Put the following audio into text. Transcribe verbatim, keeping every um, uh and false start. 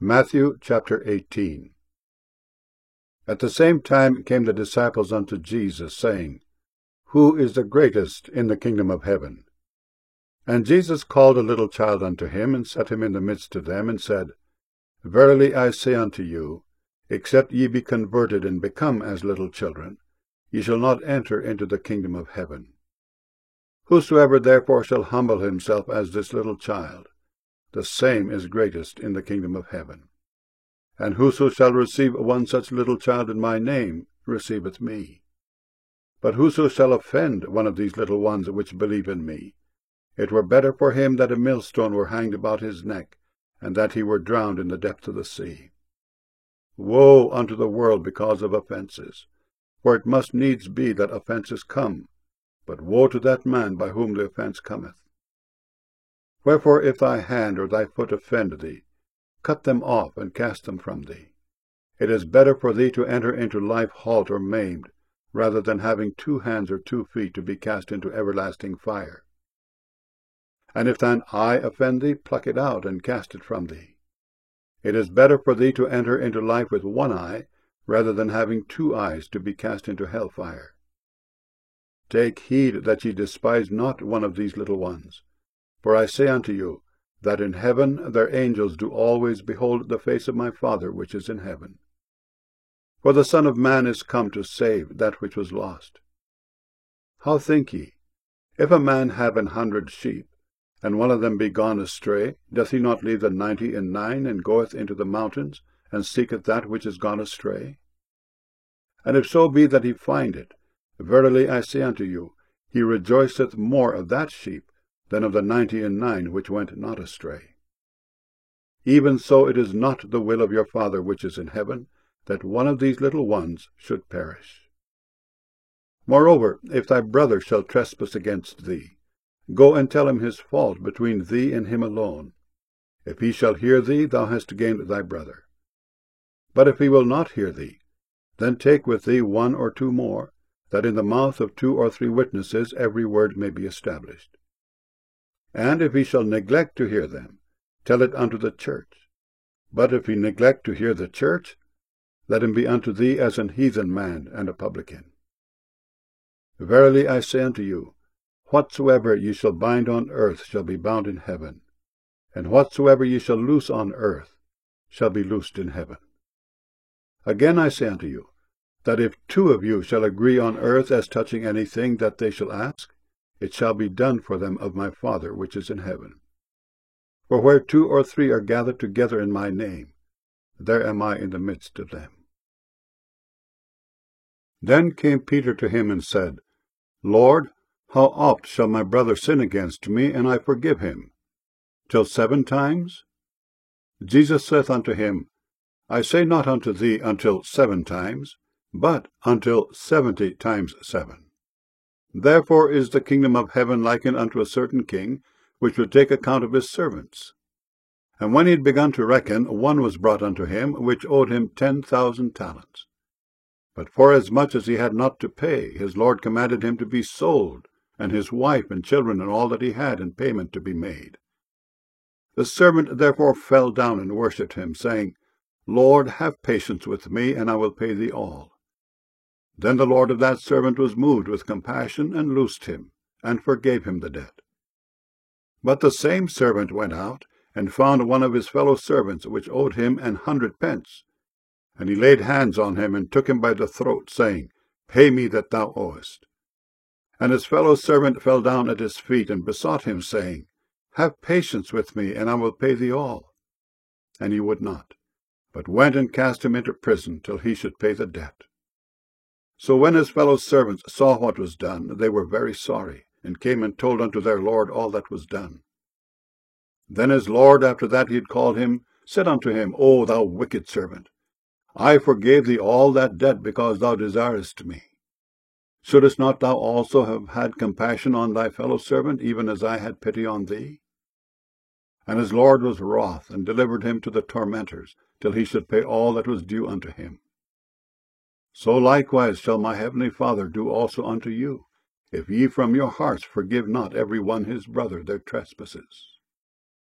Matthew chapter eighteen. At the same time came the disciples unto Jesus, saying, Who is the greatest in the kingdom of heaven? And Jesus called a little child unto him, and set him in the midst of them, and said, Verily I say unto you, except ye be converted and become as little children, ye shall not enter into the kingdom of heaven. Whosoever therefore shall humble himself as this little child, the same is greatest in the kingdom of heaven. And whoso shall receive one such little child in my name receiveth me. But whoso shall offend one of these little ones which believe in me, it were better for him that a millstone were hanged about his neck, and that he were drowned in the depth of the sea. Woe unto the world because of offences! For it must needs be that offences come, but woe to that man by whom the offence cometh. Wherefore if thy hand or thy foot offend thee, cut them off, and cast them from thee. It is better for thee to enter into life halt or maimed, rather than having two hands or two feet to be cast into everlasting fire. And if thine eye offend thee, pluck it out, and cast it from thee. It is better for thee to enter into life with one eye, rather than having two eyes to be cast into hell fire. Take heed that ye despise not one of these little ones. For I say unto you, that in heaven their angels do always behold the face of my Father which is in heaven. For the Son of Man is come to save that which was lost. How think ye? If a man have an hundred sheep, and one of them be gone astray, doth he not leave the ninety and nine, and goeth into the mountains, and seeketh that which is gone astray? And if so be that he find it, verily I say unto you, he rejoiceth more of that sheep, than of the ninety and nine which went not astray. Even so it is not the will of your Father which is in heaven, that one of these little ones should perish. Moreover, if thy brother shall trespass against thee, go and tell him his fault between thee and him alone. If he shall hear thee, thou hast gained thy brother. But if he will not hear thee, then take with thee one or two more, that in the mouth of two or three witnesses every word may be established. And if he shall neglect to hear them, tell it unto the church. But if he neglect to hear the church, let him be unto thee as an heathen man and a publican. Verily I say unto you, whatsoever ye shall bind on earth shall be bound in heaven, and whatsoever ye shall loose on earth shall be loosed in heaven. Again I say unto you, that if two of you shall agree on earth as touching anything that they shall ask, it shall be done for them of my Father which is in heaven. For where two or three are gathered together in my name, there am I in the midst of them. Then came Peter to him and said, Lord, how oft shall my brother sin against me, and I forgive him? Till seven times? Jesus saith unto him, I say not unto thee until seven times, but until seventy times seven. Therefore is the kingdom of heaven likened unto a certain king, which would take account of his servants. And when he had begun to reckon, one was brought unto him, which owed him ten thousand talents. But forasmuch as he had not to pay, his lord commanded him to be sold, and his wife and children and all that he had in payment to be made. The servant therefore fell down and worshipped him, saying, Lord, have patience with me, and I will pay thee all. Then the lord of that servant was moved with compassion, and loosed him, and forgave him the debt. But the same servant went out, and found one of his fellow servants, which owed him an hundred pence. And he laid hands on him, and took him by the throat, saying, Pay me that thou owest. And his fellow servant fell down at his feet, and besought him, saying, Have patience with me, and I will pay thee all. And he would not, but went and cast him into prison, till he should pay the debt. So when his fellow servants saw what was done, they were very sorry, and came and told unto their lord all that was done. Then his lord, after that he had called him, said unto him, O thou wicked servant, I forgave thee all that debt because thou desiredst me. Shouldest not thou also have had compassion on thy fellow servant, even as I had pity on thee? And his lord was wroth, and delivered him to the tormentors, till he should pay all that was due unto him. So likewise shall my heavenly Father do also unto you, if ye from your hearts forgive not every one his brother their trespasses.